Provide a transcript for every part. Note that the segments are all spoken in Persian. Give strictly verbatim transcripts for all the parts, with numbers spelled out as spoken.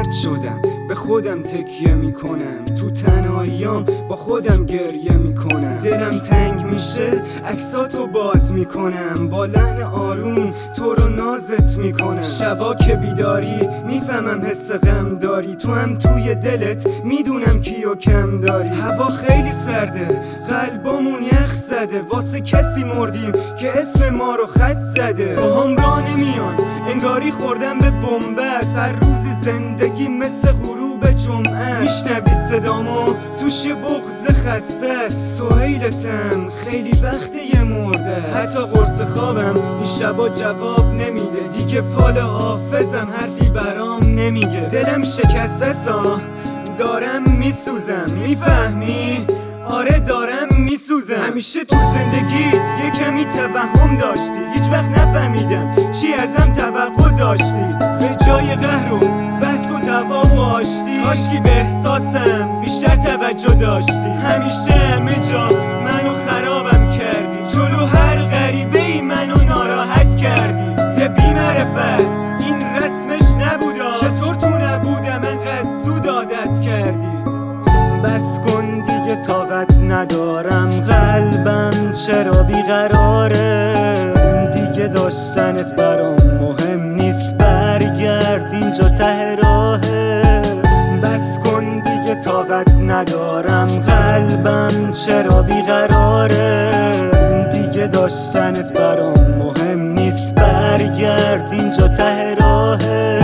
رد شدم، به خودم تکیه میکنم، تو تنهاییام با خودم گریه میکنم. دلم تنگ میشه عکساتو باز میکنم، با لحن آروم تو رو نازت میکنم. شبا که بیداری میفهمم حس غم داری، تو هم توی دلت میدونم کیو کم داری. هوا خیلی سرده، قلبامون یخ زده، واسه کسی مردیم که اسم ما رو خط زده. با هم راه نمیان انگاری خوردم به بنبست، هر روز زندگی مثل غروب جمعه. میشنوی صدامو توش یه بغض خسته است، سهیلتم خیلی وقته یه مرده. حتی قرص خوابم این شبا جواب نمیده، دیگه فال حافظم حرفی برام نمیگه. دلم شکسته سا دارم میسوزم، میفهمی؟ آره دارم میسوزم. همیشه تو زندگیت یه کمی توهم داشتی، هیچ وقت نفهمیدم چی ازم توقع داشتی. به جای قهر و بحث و دعوا و آشتی، کاشکی به احساسم بیشتر توجه داشتی. همیشه همه جا منو خرابم کردی، جلو هر غریبه ای منو ناراحت کردی. ته بی معرفت این رسمش نبودا، چطور تو نبودم انقدر زود عادت کردی. بس کن دیگه طاقت ندارم، قلبم چرا بیقراره. دیگه داشتنت برام مهم نیست، برگرد اینجا ته راهه. بس کن دیگه طاقت ندارم، قلبم چرا بیقراره. دیگه داشتنت برام مهم نیست، برگرد اینجا ته راهه.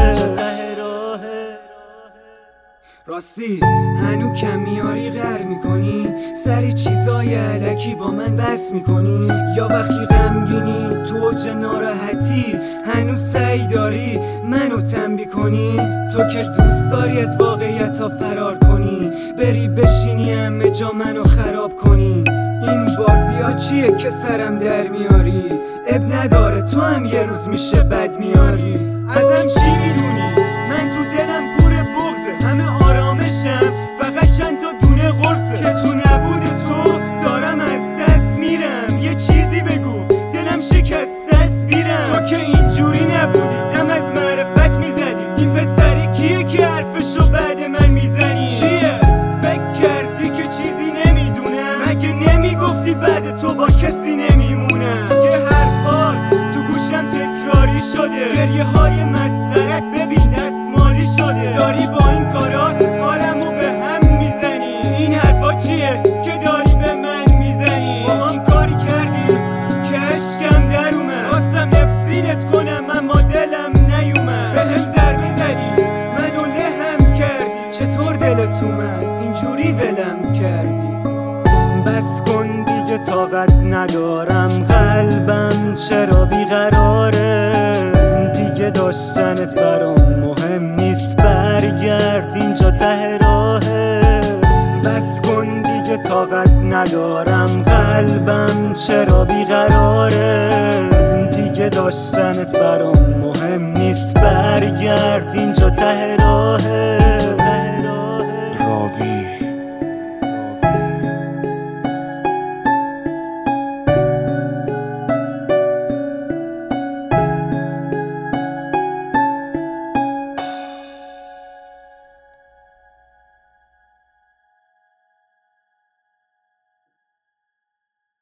راستی هنو کمیاری غر میکنی، سری چیزای علکی با من بس میکنی، یا وقتی غمگینی تو اوج ناراحتی هنو سعی داری منو تنبیه کنی. تو که دوست داری از واقعیت ها فرار کنی، بری بشینی همه جا منو خراب کنی. این بازی ها چیه که سرم در میاری؟ اب نداره تو هم یه روز میشه بد میاری. ازم چی میدونی؟ من تو دلم پر بغضه، همه آرامشم فقط چند تا دونه قرصه. که تو نبود تو دارم از دست میرم، یه چیزی بگو دلم شکسته است میرم. تو که اینجوری نبودی دم از معرفت میزدی، این پسری کیه که حرفشو بعد من میزنی؟ چیه؟ فکر کردی که چیزی نمیدونم؟ مگه نمیگفتی بعد تو با کسی نمیمونم؟ که حرفات تو گوشم تکراری شده، گریه های مسخرت ببین دستمالی شده. داری با این کارات حالمو به هم میزنی، این حرفا چیه که داری به من میزنی؟ با هم کاری کردیم که عشقم در اومد، خواستم نفرینت کنم اما دلم نیومد. به هم ضربه زدی منو لهم کردی، چطور دلت اومد اینجوری ولم کردی؟ بس کن دیگه طاقت ندارم، قلبم چرا بیقراره. دیگه داشتنت برام مهم نیست، برگرد اینجا ته راهه. بس کن دیگه طاقت ندارم، قلبم چرا بیقراره. دیگه داشتنت برام مهم نیست، برگرد اینجا ته راهه.